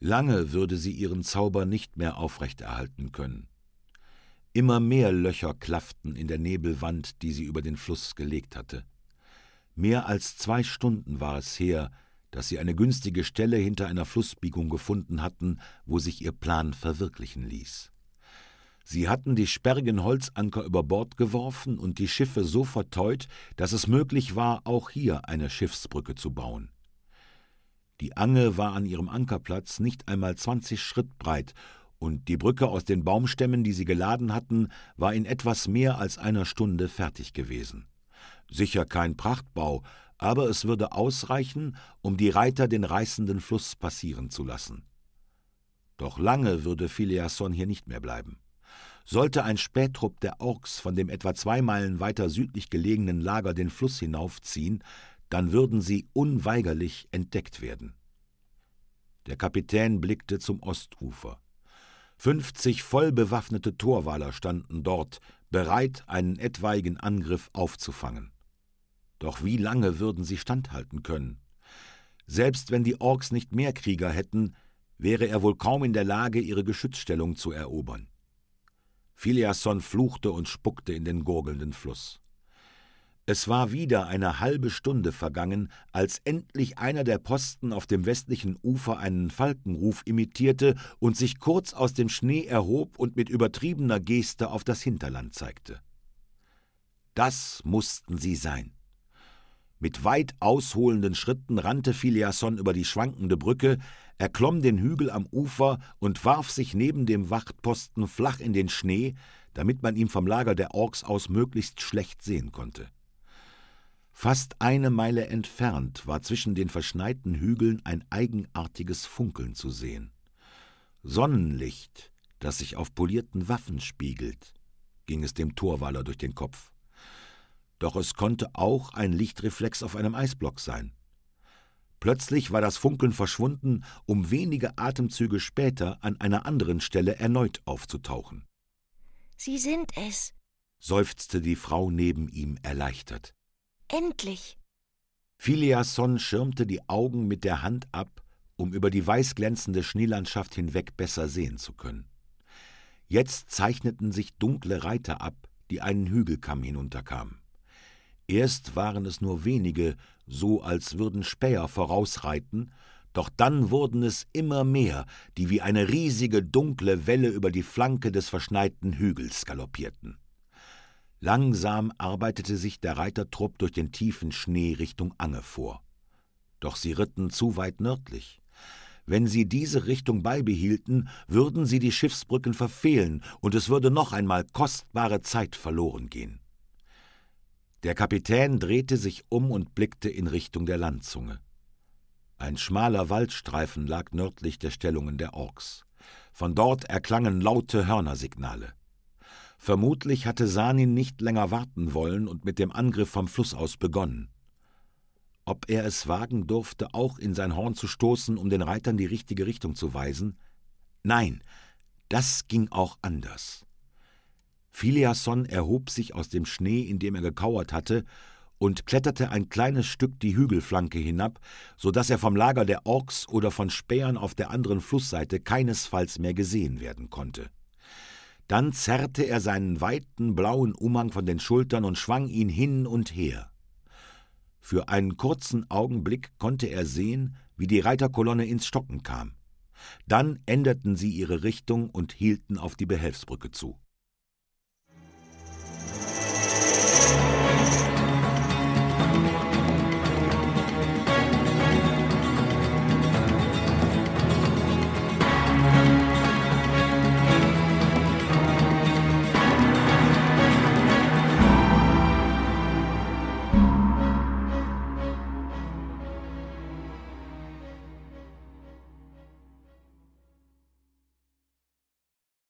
Lange würde sie ihren Zauber nicht mehr aufrechterhalten können. Immer mehr Löcher klafften in der Nebelwand, die sie über den Fluss gelegt hatte. Mehr als 2 Stunden war es her, dass sie eine günstige Stelle hinter einer Flussbiegung gefunden hatten, wo sich ihr Plan verwirklichen ließ. Sie hatten die sperrigen Holzanker über Bord geworfen und die Schiffe so verteut, dass es möglich war, auch hier eine Schiffsbrücke zu bauen. Die Ange war an ihrem Ankerplatz nicht einmal 20 Schritt breit, und die Brücke aus den Baumstämmen, die sie geladen hatten, war in etwas mehr als einer Stunde fertig gewesen. Sicher kein Prachtbau, aber es würde ausreichen, um die Reiter den reißenden Fluss passieren zu lassen. Doch lange würde Phileason hier nicht mehr bleiben. Sollte ein Spähtrupp der Orks von dem etwa 2 Meilen weiter südlich gelegenen Lager den Fluss hinaufziehen, dann würden sie unweigerlich entdeckt werden. Der Kapitän blickte zum Ostufer. 50 vollbewaffnete Torwaler standen dort, bereit, einen etwaigen Angriff aufzufangen. Doch wie lange würden sie standhalten können? Selbst wenn die Orks nicht mehr Krieger hätten, wäre er wohl kaum in der Lage, ihre Geschützstellung zu erobern. Phileason fluchte und spuckte in den gurgelnden Fluss. Es war wieder eine halbe Stunde vergangen, als endlich einer der Posten auf dem westlichen Ufer einen Falkenruf imitierte und sich kurz aus dem Schnee erhob und mit übertriebener Geste auf das Hinterland zeigte. Das mussten sie sein. Mit weit ausholenden Schritten rannte Phileason über die schwankende Brücke, erklomm den Hügel am Ufer und warf sich neben dem Wachtposten flach in den Schnee, damit man ihn vom Lager der Orks aus möglichst schlecht sehen konnte. Fast 1 Meile entfernt war zwischen den verschneiten Hügeln ein eigenartiges Funkeln zu sehen. Sonnenlicht, das sich auf polierten Waffen spiegelt, ging es dem Torwaler durch den Kopf. Doch es konnte auch ein Lichtreflex auf einem Eisblock sein. Plötzlich war das Funkeln verschwunden, um wenige Atemzüge später an einer anderen Stelle erneut aufzutauchen. »Sie sind es«, seufzte die Frau neben ihm erleichtert. »Endlich!« Phileason schirmte die Augen mit der Hand ab, um über die weißglänzende Schneelandschaft hinweg besser sehen zu können. Jetzt zeichneten sich dunkle Reiter ab, die einen Hügelkamm hinunterkamen. Erst waren es nur wenige, so als würden Späher vorausreiten, doch dann wurden es immer mehr, die wie eine riesige dunkle Welle über die Flanke des verschneiten Hügels galoppierten. Langsam arbeitete sich der Reitertrupp durch den tiefen Schnee Richtung Ange vor. Doch sie ritten zu weit nördlich. Wenn sie diese Richtung beibehielten, würden sie die Schiffsbrücken verfehlen, und es würde noch einmal kostbare Zeit verloren gehen. Der Kapitän drehte sich um und blickte in Richtung der Landzunge. Ein schmaler Waldstreifen lag nördlich der Stellungen der Orks. Von dort erklangen laute Hörnersignale. Vermutlich hatte Sanin nicht länger warten wollen und mit dem Angriff vom Fluss aus begonnen. Ob er es wagen durfte, auch in sein Horn zu stoßen, um den Reitern die richtige Richtung zu weisen? Nein, das ging auch anders. Phileason erhob sich aus dem Schnee, in dem er gekauert hatte, und kletterte ein kleines Stück die Hügelflanke hinab, so dass er vom Lager der Orks oder von Spähern auf der anderen Flussseite keinesfalls mehr gesehen werden konnte. Dann zerrte er seinen weiten blauen Umhang von den Schultern und schwang ihn hin und her. Für einen kurzen Augenblick konnte er sehen, wie die Reiterkolonne ins Stocken kam. Dann änderten sie ihre Richtung und hielten auf die Behelfsbrücke zu.